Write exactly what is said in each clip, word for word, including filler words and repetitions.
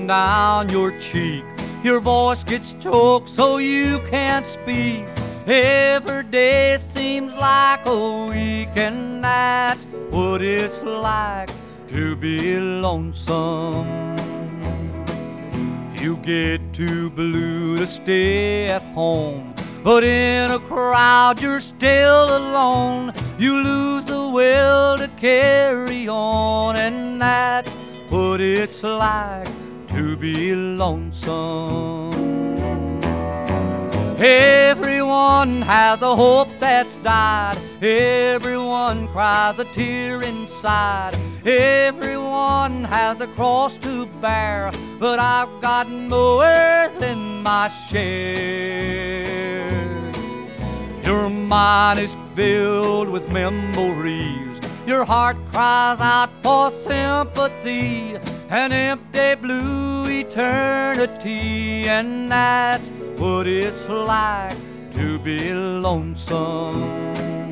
down your cheek. Your voice gets choked so you can't speak. Every day seems like a week, and that's what it's like to be lonesome. You get too blue to stay at home, but in a crowd you're still alone. You lose the will to carry on, and that's what it's like to be lonesome. Everyone has a hope that's died. Everyone cries a tear inside. Everyone has a cross to bear, but I've got more than my share. Your mind is filled with memories. Your heart cries out for sympathy, an empty blue eternity, and that's what it's like to be lonesome.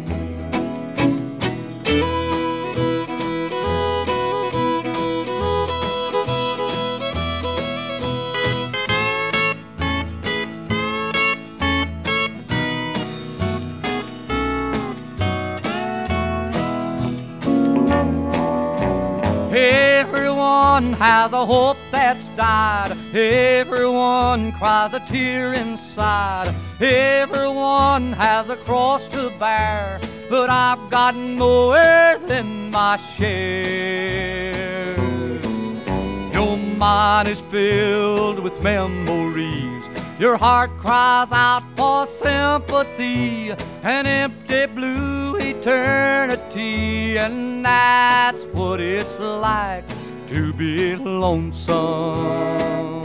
Everyone has a hope that's died. Everyone cries a tear inside. Everyone has a cross to bear, but I've got more than my share. Your mind is filled with memories. Your heart cries out for sympathy, an empty blue eternity, and that's what it's like to be lonesome.